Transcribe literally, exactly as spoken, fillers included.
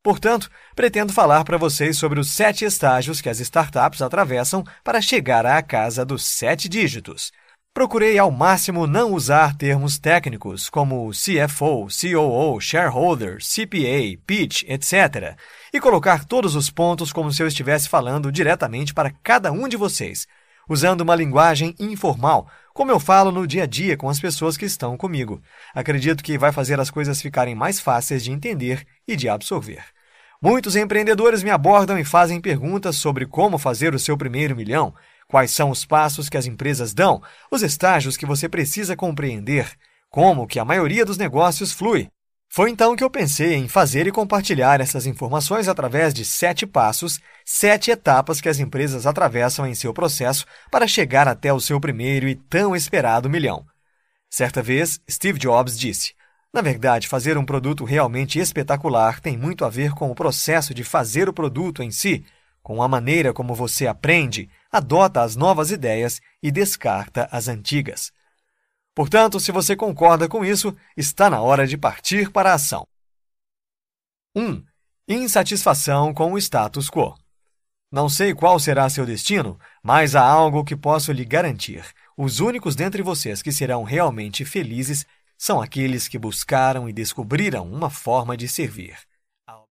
Portanto, pretendo falar para vocês sobre os sete estágios que as startups atravessam para chegar à casa dos sete dígitos. Procurei ao máximo não usar termos técnicos como C F O, C O O, shareholder, C P A, pitch, etcétera, e colocar todos os pontos como se eu estivesse falando diretamente para cada um de vocês, usando uma linguagem informal, como eu falo no dia a dia com as pessoas que estão comigo. Acredito que vai fazer as coisas ficarem mais fáceis de entender e de absorver. Muitos empreendedores me abordam e fazem perguntas sobre como fazer o seu primeiro milhão, quais são os passos que as empresas dão, os estágios que você precisa compreender, como que a maioria dos negócios flui. Foi então que eu pensei em fazer e compartilhar essas informações através de sete passos, sete etapas que as empresas atravessam em seu processo para chegar até o seu primeiro e tão esperado milhão. Certa vez, Steve Jobs disse: na verdade, fazer um produto realmente espetacular tem muito a ver com o processo de fazer o produto em si, com a maneira como você aprende, adota as novas ideias e descarta as antigas. Portanto, se você concorda com isso, está na hora de partir para a ação. um. Insatisfação com o status quo. Não sei qual será seu destino, mas há algo que posso lhe garantir. Os únicos dentre vocês que serão realmente felizes são aqueles que buscaram e descobriram uma forma de servir.